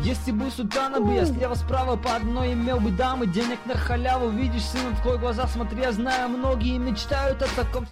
Если бы султана бы я слева-справа по одной имел бы дамы. Денег на халяву, видишь, сын, открой глаза, смотри, я знаю, многие мечтают о таком.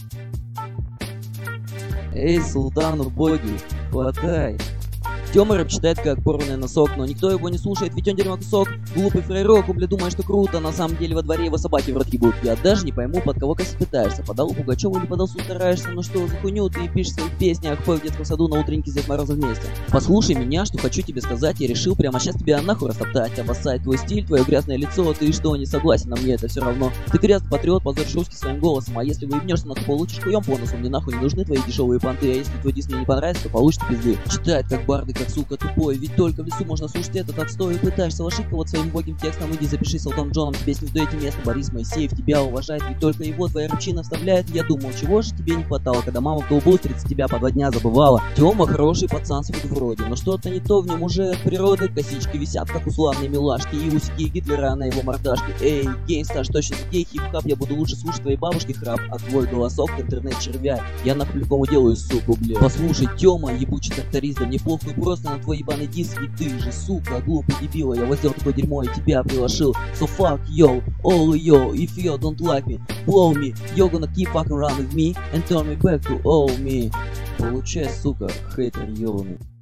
Эй, султану боги, хватай. Тёма рэп читает как порванный носок, но никто его не слушает, ведь он дерьмо кусок. Глупый фрейрок, бля, думает, что круто, на самом деле во дворе его собаки в рот ебут. Я даже не пойму, под кого косить пытаешься. Подал Пугачёву или подал стараешься, ну что за хуйню ты пишешь в своих песнях, пой в детском саду на утреннике с Дед Морозом вместе. Послушай меня, что хочу тебе сказать, я решил прямо сейчас тебя нахуй растоптать. Обоссать твой стиль, твое грязное лицо, ты что, не согласен, а мне это все равно. Ты грязный патриот, позоришь русский своим голосом, а если выебнешься, нахуй получишь хуем по носу. Мне нахуй не нужны твои дешевые понты, а если твой диск мне не понравится, то получишь пизды. Читает как барды, как сука тупой, ведь только в лесу можно слушать этот отстой. Пытаешься лошить кого-то своим убогим текстом, иди запиши с Элтоном Джоном, тебе с ним дойти место. Борис Моисеев тебя уважает, ведь только его твоя рыбчина вставляет. Я думал, чего же тебе не хватало, когда мама в колбустрице тебя по 2 дня забывала. Тёма хороший пацан с виду вроде, но что-то не то в нем уже от природы. Косички висят, как у славной милашки, и усики Гитлера на его мордашке. Эй, гейнста, что сейчас гей, хип-хап, я буду лучше слушать твоей бабушки храп, а твой голосок в интернет-червя я нахуй любому делаю, суку, бля. Послушай, Тёма, ебучий тракторист, да мне похуй просто на твой ебаный диск, и ты же, сука, глупый дебила, я вот сделал такое дерьмо и тебя приглашил. So fuck yo, all yo, if you don't like me, blow me, you're gonna keep fucking around with me and turn me back to all me. Получай, сука, хейтер ебаный.